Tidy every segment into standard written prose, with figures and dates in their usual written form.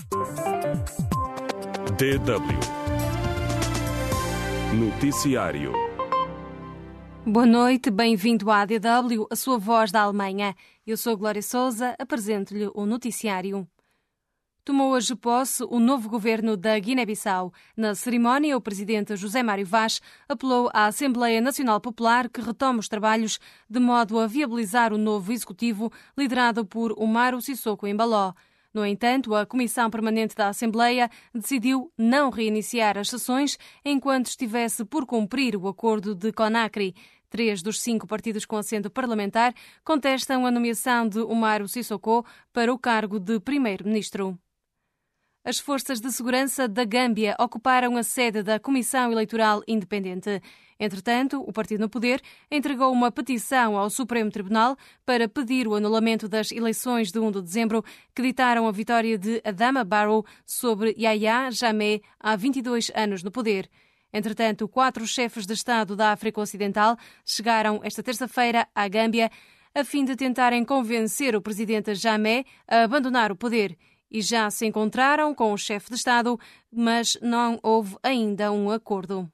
DW Noticiário. Boa noite, bem-vindo à DW, a sua voz da Alemanha. Eu sou Glória Sousa, apresento-lhe o noticiário. Tomou hoje posse o novo governo da Guiné-Bissau. Na cerimónia, o presidente José Mário Vaz apelou à Assembleia Nacional Popular que retome os trabalhos de modo a viabilizar o novo executivo liderado por Umaro Sissoko Embaló. No entanto, a Comissão Permanente da Assembleia decidiu não reiniciar as sessões enquanto estivesse por cumprir o acordo de Conakry. 3 dos 5 partidos com assento parlamentar contestam a nomeação de Umaro Sissoko para o cargo de primeiro-ministro. As forças de segurança da Gâmbia ocuparam a sede da Comissão Eleitoral Independente. Entretanto, o partido no poder entregou uma petição ao Supremo Tribunal para pedir o anulamento das eleições de 1 de dezembro que ditaram a vitória de Adama Barrow sobre Yahya Jammeh há 22 anos no poder. Entretanto, 4 chefes de Estado da África Ocidental chegaram esta terça-feira à Gâmbia a fim de tentarem convencer o presidente Jammeh a abandonar o poder. E já se encontraram com o chefe de Estado, mas não houve ainda um acordo.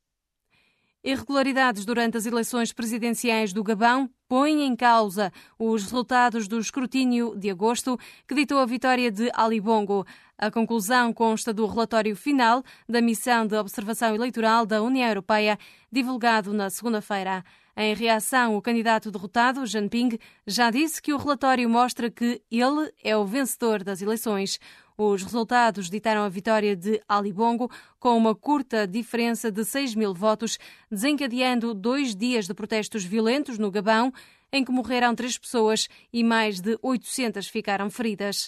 Irregularidades durante as eleições presidenciais do Gabão põem em causa os resultados do escrutínio de agosto que ditou a vitória de Ali Bongo. A conclusão consta do relatório final da Missão de Observação Eleitoral da União Europeia, divulgado na segunda-feira. Em reação, o candidato derrotado, Jean Ping, já disse que o relatório mostra que ele é o vencedor das eleições. Os resultados ditaram a vitória de Ali Bongo com uma curta diferença de 6.000 votos, desencadeando 2 dias de protestos violentos no Gabão, em que morreram 3 pessoas e mais de 800 ficaram feridas.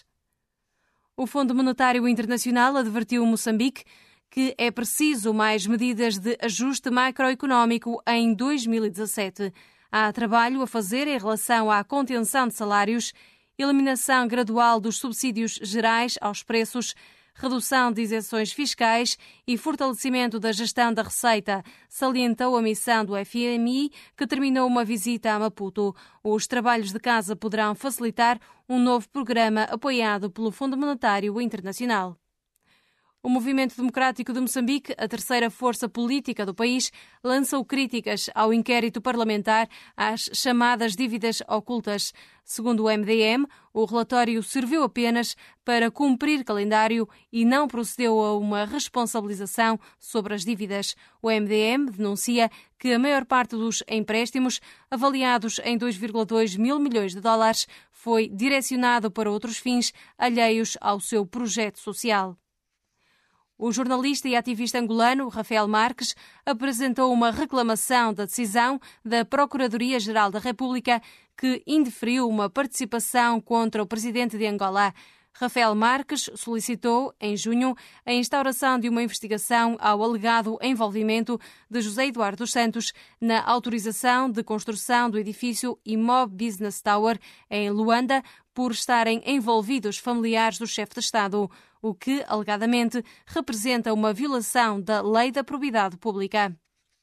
O Fundo Monetário Internacional advertiu Moçambique que é preciso mais medidas de ajuste macroeconómico em 2017. Há trabalho a fazer em relação à contenção de salários, eliminação gradual dos subsídios gerais aos preços, redução de isenções fiscais e fortalecimento da gestão da receita, salientou a missão do FMI, que terminou uma visita a Maputo. Os trabalhos de casa poderão facilitar um novo programa apoiado pelo Fundo Monetário Internacional. O Movimento Democrático de Moçambique, a terceira força política do país, lançou críticas ao inquérito parlamentar às chamadas dívidas ocultas. Segundo o MDM, o relatório serviu apenas para cumprir calendário e não procedeu a uma responsabilização sobre as dívidas. O MDM denuncia que a maior parte dos empréstimos, avaliados em 2,2 mil milhões de dólares, foi direcionado para outros fins alheios ao seu projeto social. O jornalista e ativista angolano Rafael Marques apresentou uma reclamação da decisão da Procuradoria-Geral da República que indeferiu uma participação contra o presidente de Angola. Rafael Marques solicitou, em junho, a instauração de uma investigação ao alegado envolvimento de José Eduardo dos Santos na autorização de construção do edifício Imob Business Tower em Luanda por estarem envolvidos familiares do chefe de Estado, o que, alegadamente, representa uma violação da Lei da Probidade Pública.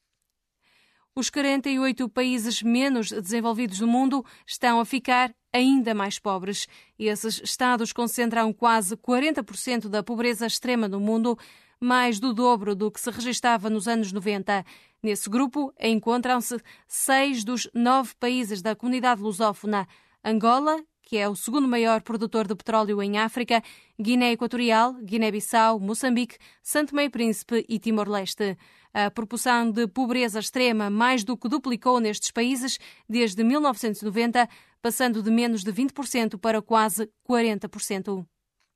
Os 48 países menos desenvolvidos do mundo estão a ficar ainda mais pobres. Esses estados concentram quase 40% da pobreza extrema no mundo, mais do dobro do que se registava nos anos 90. Nesse grupo encontram-se 6 dos 9 países da comunidade lusófona: Angola, que é o segundo maior produtor de petróleo em África, Guiné Equatorial, Guiné-Bissau, Moçambique, São Tomé e Príncipe e Timor-Leste. A proporção de pobreza extrema mais do que duplicou nestes países desde 1990, passando de menos de 20% para quase 40%.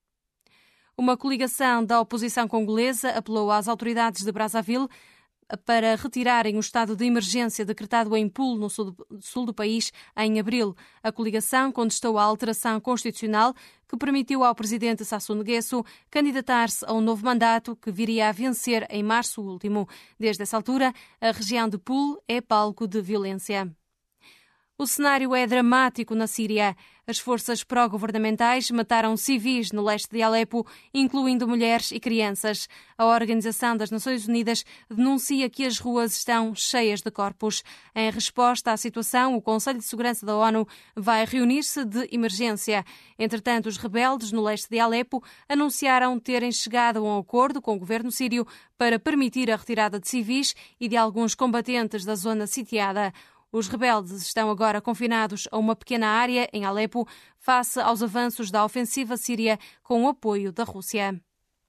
Uma coligação da oposição congolesa apelou às autoridades de Brazzaville para retirarem o estado de emergência decretado em Pulo, no sul do país, em abril. A coligação contestou a alteração constitucional que permitiu ao presidente Sassou Nguesso candidatar-se a um novo mandato que viria a vencer em março último. Desde essa altura, a região de Pulo é palco de violência. O cenário é dramático na Síria. As forças pró-governamentais mataram civis no leste de Alepo, incluindo mulheres e crianças. A Organização das Nações Unidas denuncia que as ruas estão cheias de corpos. Em resposta à situação, o Conselho de Segurança da ONU vai reunir-se de emergência. Entretanto, os rebeldes no leste de Alepo anunciaram terem chegado a um acordo com o governo sírio para permitir a retirada de civis e de alguns combatentes da zona sitiada. Os rebeldes estão agora confinados a uma pequena área em Alepo, face aos avanços da ofensiva síria com o apoio da Rússia.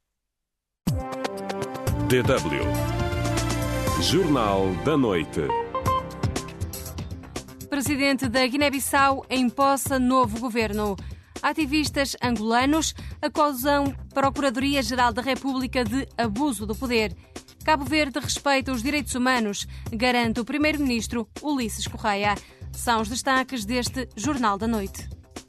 DW Jornal da Noite. Presidente da Guiné-Bissau empossa novo governo. Ativistas angolanos acusam Procuradoria-Geral da República de abuso do poder. Cabo Verde respeita os direitos humanos, garante o primeiro-ministro Ulisses Correia. São os destaques deste Jornal da Noite.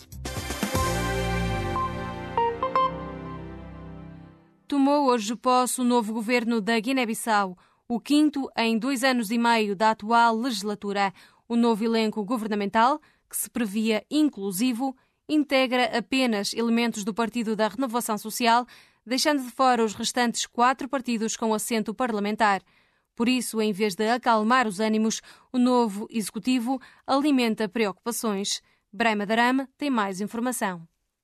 Tomou hoje posse o novo governo da Guiné-Bissau, o quinto em 2 anos e meio da atual legislatura. O novo elenco governamental, que se previa inclusivo, integra apenas elementos do Partido da Renovação Social, deixando de fora os restantes 4 partidos com assento parlamentar. Por isso, em vez de acalmar os ânimos, o novo executivo alimenta preocupações. Brema Darame tem mais informação.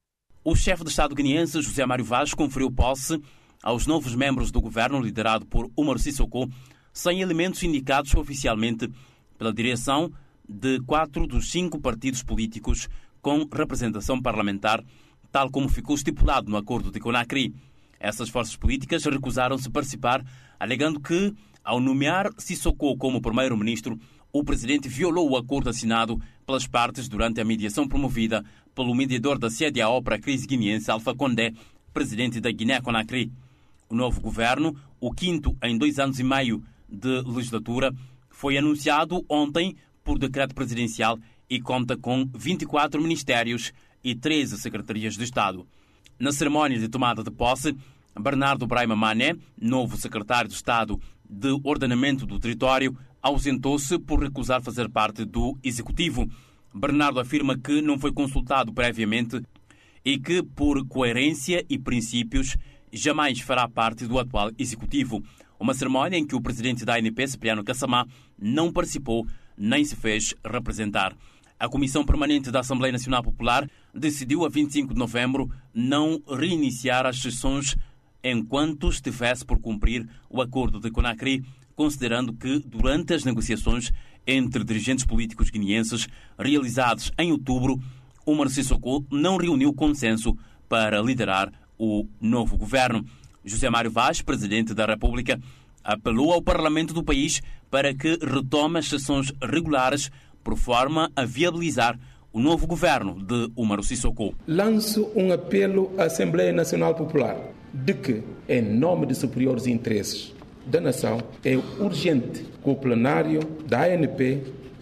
O chefe de Estado guineense, José Mário Vaz, conferiu posse aos novos membros do governo liderado por Umaru Sissoko, sem elementos indicados oficialmente pela direção de 4 dos 5 partidos políticos com representação parlamentar, tal como ficou estipulado no acordo de Conakry. Essas forças políticas recusaram-se participar, alegando que, ao nomear Sissoko como primeiro-ministro, o presidente violou o acordo assinado pelas partes durante a mediação promovida pelo mediador da CEDEAO para a crise guineense, Alpha Condé, presidente da Guiné-Conakry. O novo governo, o quinto em 2 anos e meio de legislatura, foi anunciado ontem por decreto presidencial e conta com 24 ministérios e 13 secretarias de Estado. Na cerimónia de tomada de posse, Bernardo Braima Mané, novo secretário de Estado de Ordenamento do Território, ausentou-se por recusar fazer parte do Executivo. Bernardo afirma que não foi consultado previamente e que, por coerência e princípios, jamais fará parte do atual Executivo. Uma cerimónia em que o presidente da ANP, Cipriano Kassamá, não participou nem se fez representar. A Comissão Permanente da Assembleia Nacional Popular decidiu a 25 de novembro não reiniciar as sessões enquanto estivesse por cumprir o acordo de Conakry, considerando que, durante as negociações entre dirigentes políticos guineenses realizadas em outubro, Umaru Sissoko não reuniu consenso para liderar o novo governo. José Mário Vaz, presidente da República, apelou ao Parlamento do país para que retome as sessões regulares por forma a viabilizar o novo governo de Umaru Sissoko. Lanço um apelo à Assembleia Nacional Popular de que, em nome de superiores interesses da nação, é urgente que o plenário da ANP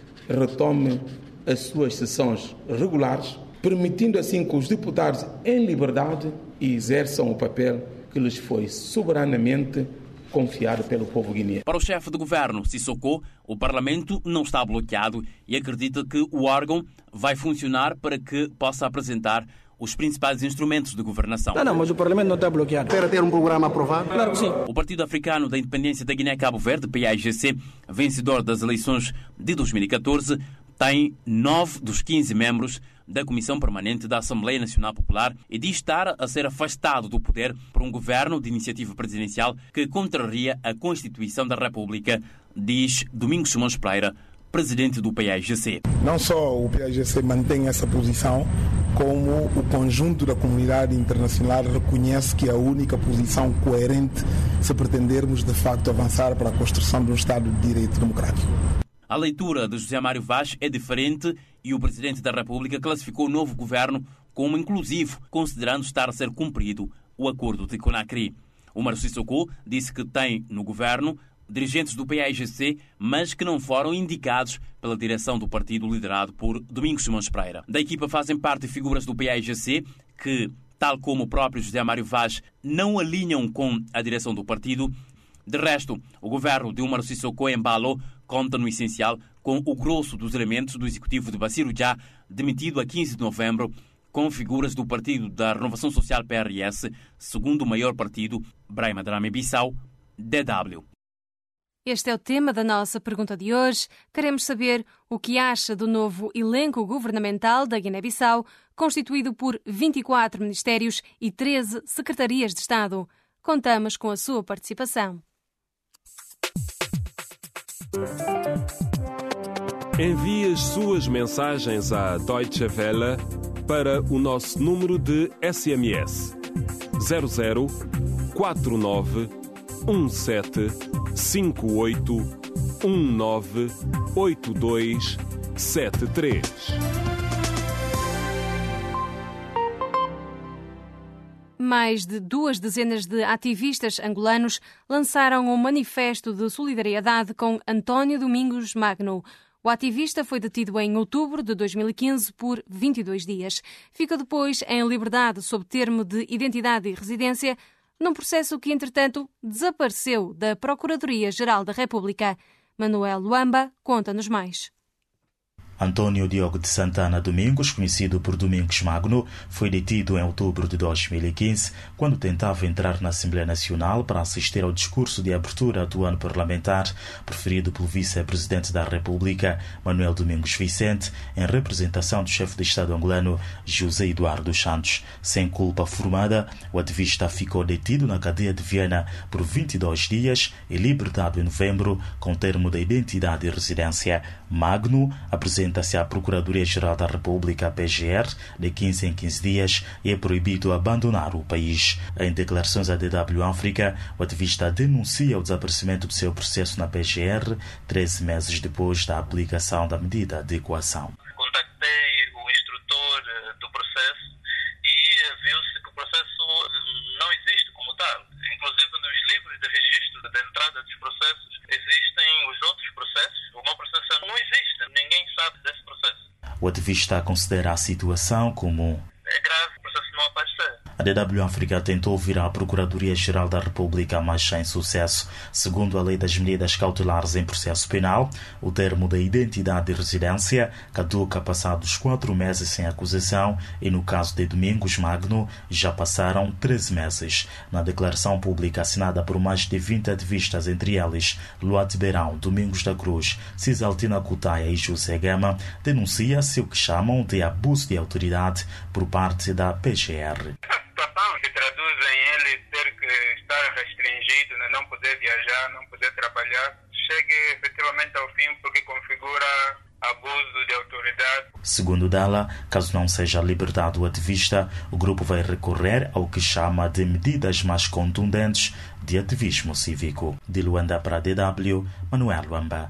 retome as suas sessões regulares, permitindo assim que os deputados em liberdade exerçam o papel que lhes foi soberanamente confiado pelo povo guineano. Para o chefe de governo, Sissoko, o Parlamento não está bloqueado e acredita que o órgão vai funcionar para que possa apresentar os principais instrumentos de governação. Não, mas o Parlamento não está bloqueado. Espera ter um programa aprovado? Claro que sim. O Partido Africano da Independência da Guiné-Cabo Verde, PAIGC, vencedor das eleições de 2014, tem 9 dos 15 membros da Comissão Permanente da Assembleia Nacional Popular e diz estar a ser afastado do poder por um governo de iniciativa presidencial que contraria a Constituição da República, diz Domingos Simões Pereira, presidente do PAIGC. Não só o PAIGC mantém essa posição, como o conjunto da comunidade internacional reconhece que é a única posição coerente se pretendermos de facto avançar para a construção de um Estado de Direito democrático. A leitura de José Mário Vaz é diferente e o Presidente da República classificou o novo governo como inclusivo, considerando estar a ser cumprido o acordo de Conakry. Umaru Sissoko disse que tem no governo dirigentes do PAIGC, mas que não foram indicados pela direção do partido liderado por Domingos Simões Pereira. Da equipa fazem parte figuras do PAIGC que, tal como o próprio José Mário Vaz, não alinham com a direção do partido. De resto, o governo de Umaru Sissoko Embalo conta no essencial com o grosso dos elementos do executivo de Bassirou Já, demitido a 15 de novembro, com figuras do Partido da Renovação Social PRS, segundo maior partido, Brahima Dramé-Bissau, DW. Este é o tema da nossa pergunta de hoje. Queremos saber o que acha do novo elenco governamental da Guiné-Bissau, constituído por 24 ministérios e 13 secretarias de Estado. Contamos com a sua participação. Envie as suas mensagens à Deutsche Welle para o nosso número de SMS 00 49 17 58 19 82 73. Mais de 2 dezenas de ativistas angolanos lançaram um manifesto de solidariedade com António Domingos Magno. O ativista foi detido em outubro de 2015 por 22 dias. Fica depois em liberdade sob termo de identidade e residência, num processo que, entretanto, desapareceu da Procuradoria-Geral da República. Manuel Luamba conta-nos mais. Antônio Diogo de Santana Domingos, conhecido por Domingos Magno, foi detido em outubro de 2015, quando tentava entrar na Assembleia Nacional para assistir ao discurso de abertura do ano parlamentar, preferido pelo vice-presidente da República, Manuel Domingos Vicente, em representação do chefe de Estado angolano, José Eduardo Santos. Sem culpa formada, o ativista ficou detido na cadeia de Viena por 22 dias e libertado em novembro, com termo de identidade e residência. Magno apresenta-se à Procuradoria-Geral da República, PGR, de 15 em 15 dias e é proibido abandonar o país. Em declarações à DW África, o ativista denuncia o desaparecimento do seu processo na PGR 13 meses depois da aplicação da medida de coação. Contactei o instrutor do processo e viu-se que o processo não existe como tal. Inclusive nos livros de registro de entrada dos processos existem os outros processos. O meu processo não existe, ninguém sabe desse processo. O ativista considera a situação como é grave o processo não aparecer. A DW África tentou vir à Procuradoria-Geral da República, mas sem sucesso. Segundo a Lei das Medidas Cautelares em Processo Penal, o termo da identidade e residência caduca passados 4 meses sem acusação e, no caso de Domingos Magno, já passaram 13 meses. Na declaração pública assinada por mais de 20 ativistas, entre eles Luat Beirão, Domingos da Cruz, Cisaltina Cutaia e José Gama, denuncia-se o que chamam de abuso de autoridade por parte da PGR. Se traduz em ele ter que estar restringido, não poder viajar, não poder trabalhar, chegue efetivamente ao fim porque configura abuso de autoridade. Segundo dela, caso não seja libertado o ativista, o grupo vai recorrer ao que chama de medidas mais contundentes de ativismo cívico. De Luanda para a DW, Manuel Luamba.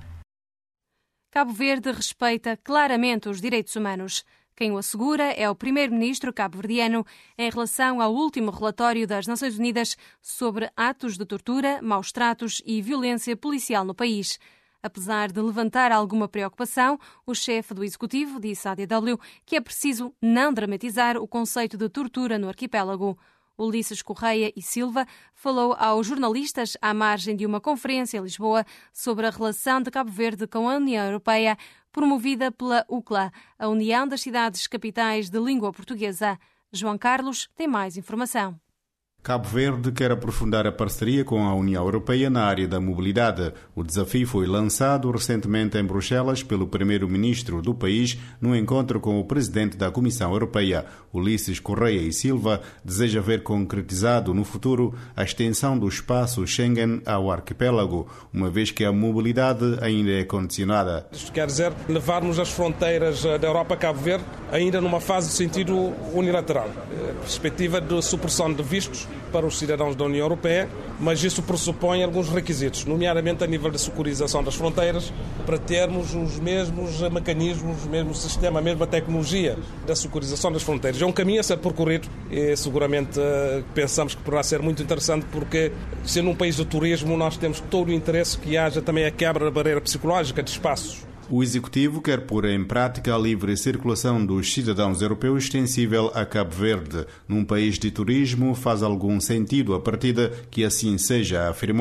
Cabo Verde respeita claramente os direitos humanos. Quem o assegura é o primeiro-ministro cabo-verdiano em relação ao último relatório das Nações Unidas sobre atos de tortura, maus-tratos e violência policial no país. Apesar de levantar alguma preocupação, o chefe do Executivo disse à DW que é preciso não dramatizar o conceito de tortura no arquipélago. Ulisses Correia e Silva falou aos jornalistas à margem de uma conferência em Lisboa sobre a relação de Cabo Verde com a União Europeia, promovida pela UCLA, a União das Cidades Capitais de Língua Portuguesa. João Carlos tem mais informação. Cabo Verde quer aprofundar a parceria com a União Europeia na área da mobilidade. O desafio foi lançado recentemente em Bruxelas pelo primeiro-ministro do país num encontro com o presidente da Comissão Europeia. Ulisses Correia e Silva deseja ver concretizado no futuro a extensão do espaço Schengen ao arquipélago, uma vez que a mobilidade ainda é condicionada. Isto quer dizer levarmos as fronteiras da Europa a Cabo Verde ainda numa fase de sentido unilateral. Perspectiva de supressão de vistos para os cidadãos da União Europeia, mas isso pressupõe alguns requisitos, nomeadamente a nível de securização das fronteiras, para termos os mesmos mecanismos, o mesmo sistema, a mesma tecnologia da securização das fronteiras. É um caminho a ser percorrido e seguramente pensamos que poderá ser muito interessante porque, sendo um país de turismo, nós temos todo o interesse que haja também a quebra da barreira psicológica de espaços. O Executivo quer pôr em prática a livre circulação dos cidadãos europeus extensível a Cabo Verde. Num país de turismo faz algum sentido a partida que assim seja, afirmou.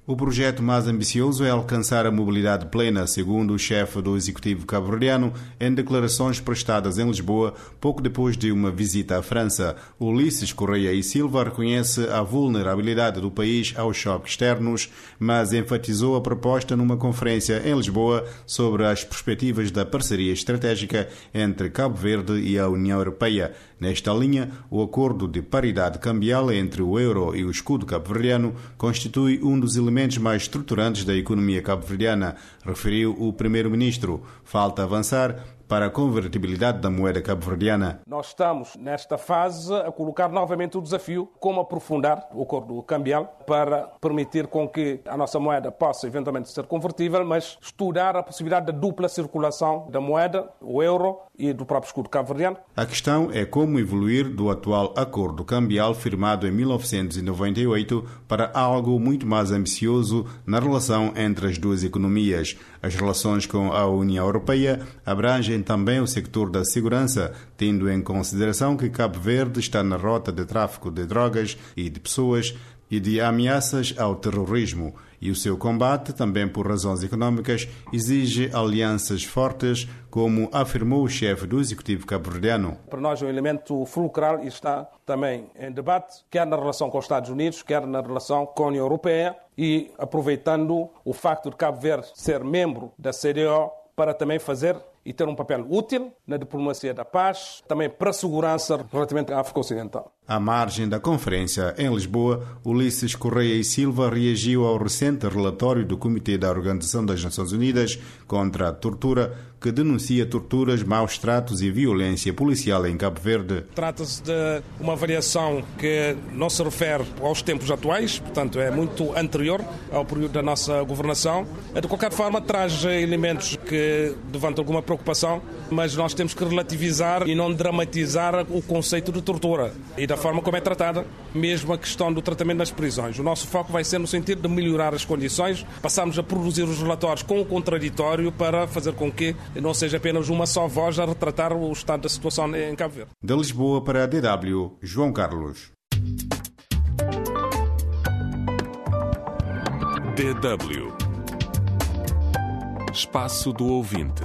O projeto mais ambicioso é alcançar a mobilidade plena, segundo o chefe do executivo cabo-verdiano, em declarações prestadas em Lisboa pouco depois de uma visita à França. Ulisses Correia e Silva reconhece a vulnerabilidade do país aos choques externos, mas enfatizou a proposta numa conferência em Lisboa sobre as perspectivas da parceria estratégica entre Cabo Verde e a União Europeia. Nesta linha, o acordo de paridade cambial entre o euro e o escudo cabo-verdiano constitui um dos elementos mais estruturantes da economia cabo-verdiana, referiu o primeiro-ministro. Falta avançar para a convertibilidade da moeda cabo-verdiana. Nós estamos, nesta fase, a colocar novamente o desafio como aprofundar o acordo cambial para permitir com que a nossa moeda possa eventualmente ser convertível, mas estudar a possibilidade da dupla circulação da moeda, o euro e do próprio escudo cabo-verdiano. A questão é como evoluir do atual acordo cambial firmado em 1998 para algo muito mais ambicioso na relação entre as duas economias. As relações com a União Europeia abrangem também o sector da segurança, tendo em consideração que Cabo Verde está na rota de tráfico de drogas e de pessoas e de ameaças ao terrorismo. E o seu combate, também por razões económicas, exige alianças fortes, como afirmou o chefe do executivo cabo-verdiano. Para nós é um elemento fulcral e está também em debate, quer na relação com os Estados Unidos, quer na relação com a União Europeia, e aproveitando o facto de Cabo Verde ser membro da CDO para também fazer e ter um papel útil na diplomacia da paz, também para a segurança relativamente à África Ocidental. À margem da conferência em Lisboa, Ulisses Correia e Silva reagiu ao recente relatório do Comitê da Organização das Nações Unidas contra a Tortura, que denuncia torturas, maus tratos e violência policial em Cabo Verde. Trata-se de uma variação que não se refere aos tempos atuais, portanto é muito anterior ao período da nossa governação. De qualquer forma, traz elementos que levantam alguma preocupação, mas nós temos que relativizar e não dramatizar o conceito de tortura e da forma como é tratada, mesmo a questão do tratamento nas prisões. O nosso foco vai ser no sentido de melhorar as condições, passarmos a produzir os relatórios com o contraditório para fazer com que não seja apenas uma só voz a retratar o estado da situação em Cabo Verde. De Lisboa para a DW, João Carlos. DW Espaço do Ouvinte.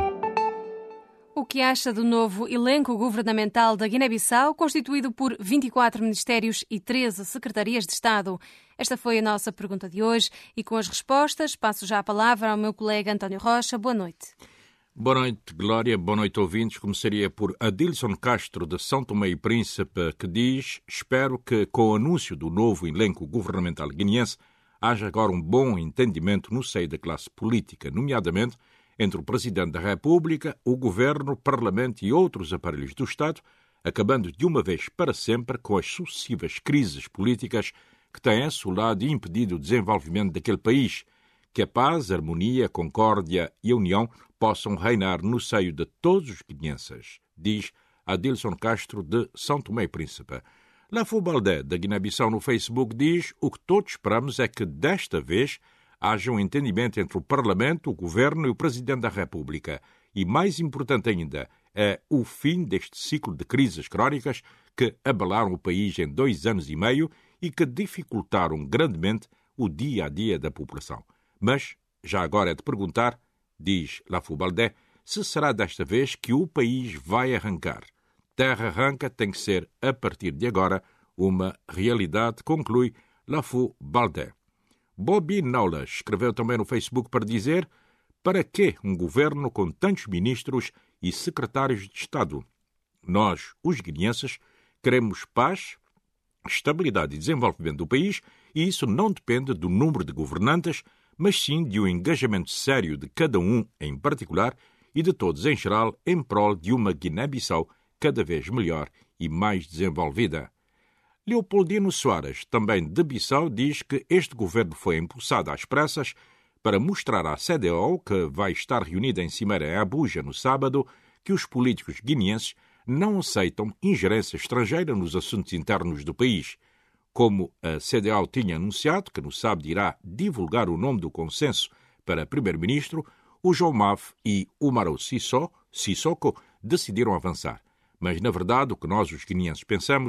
O que acha do novo elenco governamental da Guiné-Bissau, constituído por 24 ministérios e 13 secretarias de Estado? Esta foi a nossa pergunta de hoje e com as respostas passo já a palavra ao meu colega António Rocha. Boa noite. Boa noite, Glória. Boa noite, ouvintes. Começaria por Adilson Castro, de São Tomé e Príncipe, que diz: espero que, com o anúncio do novo elenco governamental guineense, haja agora um bom entendimento no seio da classe política, nomeadamente entre o Presidente da República, o Governo, o Parlamento e outros aparelhos do Estado, acabando de uma vez para sempre com as sucessivas crises políticas que têm assolado e impedido o desenvolvimento daquele país, que a paz, a harmonia, a concórdia e a união possam reinar no seio de todos os guineenses, diz Adilson Castro, de São Tomé e Príncipe. Lafou Baldé, da Guiné-Bissau, no Facebook, diz: o que todos esperamos é que, desta vez, haja um entendimento entre o Parlamento, o Governo e o Presidente da República. E, mais importante ainda, é o fim deste ciclo de crises crónicas que abalaram o país em 2 anos e meio e que dificultaram grandemente o dia-a-dia da população. Mas, já agora é de perguntar, diz Lafou Baldé, se será desta vez que o país vai arrancar. Terra arranca tem que ser, a partir de agora, uma realidade, conclui Lafou Baldé. Bobby Naulas escreveu também no Facebook para dizer: para que um governo com tantos ministros e secretários de Estado? Nós, os guineenses, queremos paz, estabilidade e desenvolvimento do país, e isso não depende do número de governantes, mas sim de um engajamento sério de cada um em particular e de todos em geral em prol de uma Guiné-Bissau cada vez melhor e mais desenvolvida. Leopoldino Soares, também de Bissau, diz que este governo foi impulsado às pressas para mostrar à CDO, que vai estar reunida em Cimeira em Abuja no sábado, que os políticos guineenses não aceitam ingerência estrangeira nos assuntos internos do país. Como a CDAO tinha anunciado que no sábado irá divulgar o nome do consenso para primeiro-ministro, o João Maf e o Umaro Sissoko decidiram avançar. Mas, na verdade, o que nós, os guineenses, pensamos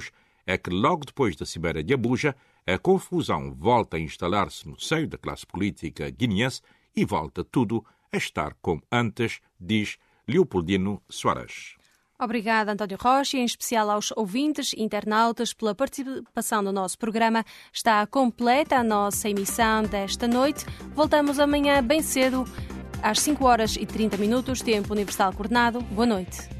é que logo depois da Cimeira de Abuja, a confusão volta a instalar-se no seio da classe política guineense e volta tudo a estar como antes, diz Leopoldino Soares. Obrigada, António Rocha, e em especial aos ouvintes e internautas pela participação no nosso programa. Está completa a nossa emissão desta noite. Voltamos amanhã bem cedo, às 5h30, tempo universal coordenado. Boa noite.